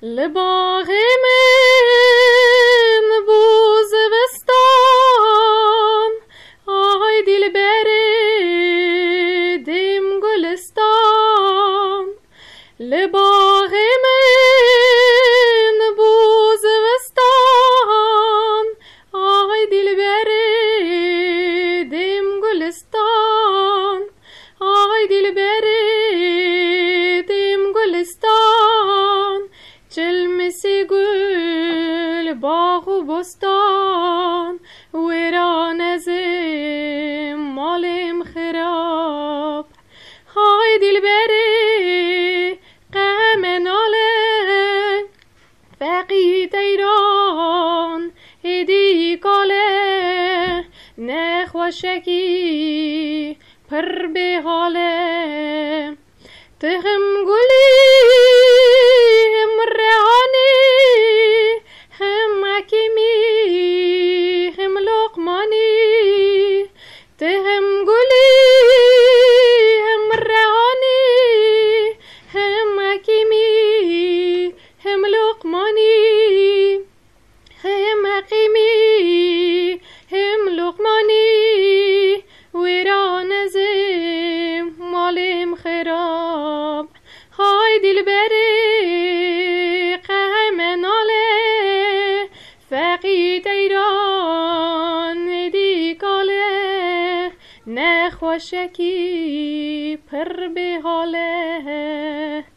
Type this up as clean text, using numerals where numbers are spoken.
لباغ من بوز وستان آهای دل بره دیم گلستان لباغ من بوز وستان آهای دل بره دیم گلستان آهای دل بره دیم گلستان چلمسی گل باغ و بستان ویران از مالم خراب های دل بره غم ناله فقید ایران هدی کاله نخوشکی پر به حاله تهم گلی هم رهانی هم حکیمی هم لقمانی تهم گلی هم رهانی هم حکیمی هم لقمانی هم حکیمی هم لقمانی ویران از مالم خراب های دل بره غم ناله فقید ایران دی کاله نخوشکی پر به حاله